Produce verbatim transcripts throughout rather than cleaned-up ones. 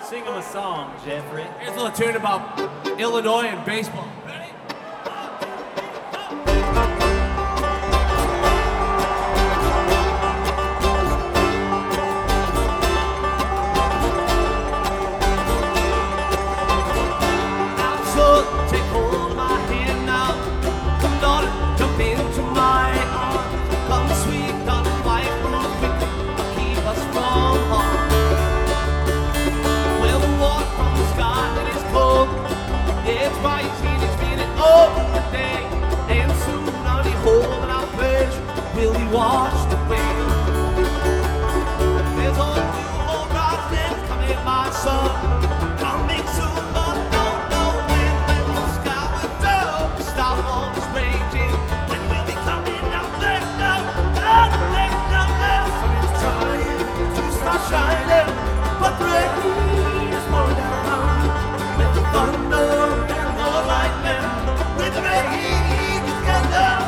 Sing him a song, Jeffrey. Here's a little tune about Illinois and baseball. Ready? Will he wash the pain? There's all new old God's name coming, my son. Coming soon, but don't know when. When the sky will turn, stop all this raging. When we'll be coming down there, down, down, down, down, down. Sun is trying to start shining, but rain is pouring down. With the thunder and the lightning, with the rain is getting down.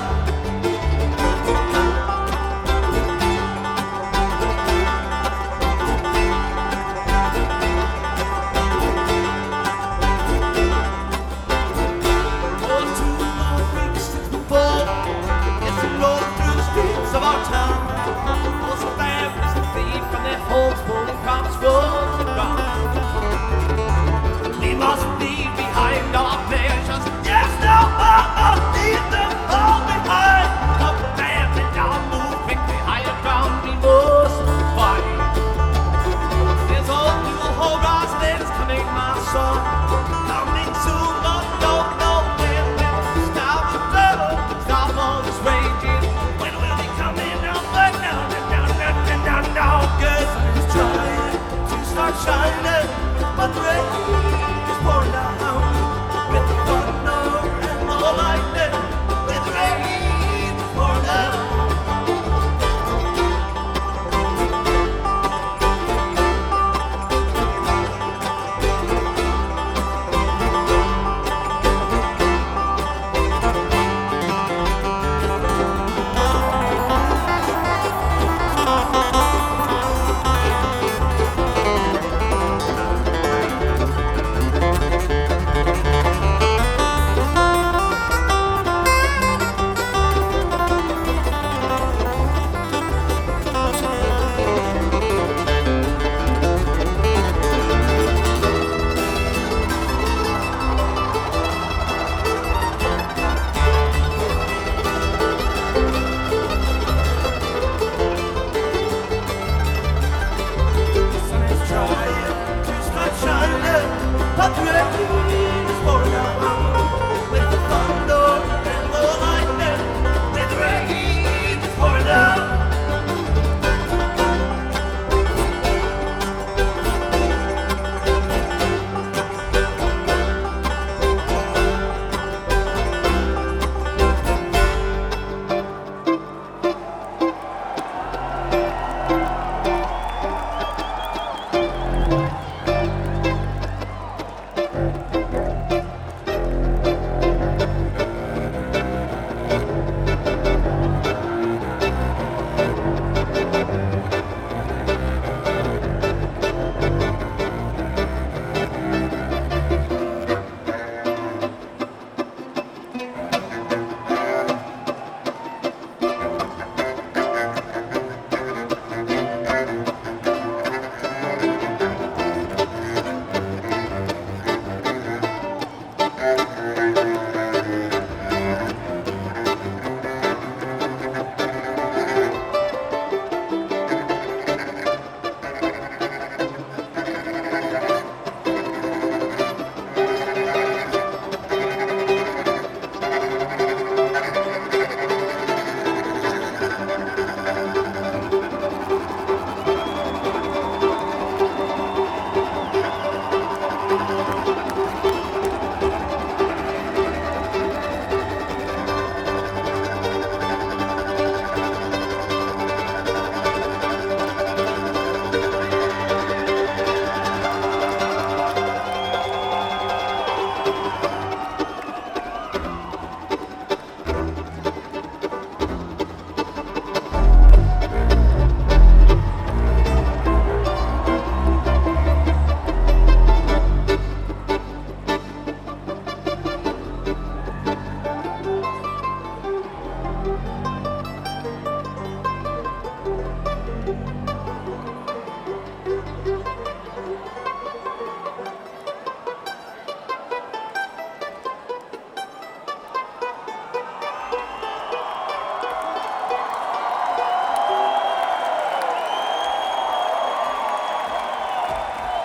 Of our town, most of them is the thief from their homes, pulling crops from the ground. We must leave behind our pleasures, yes, no, oh, oh, leave them all behind. Up there and down, move quickly, higher ground, we must fight. There's a new horizon coming, my son, coming soon, but don't know when. Stop the devil, stop all this raging. Shining, but rain is pouring down.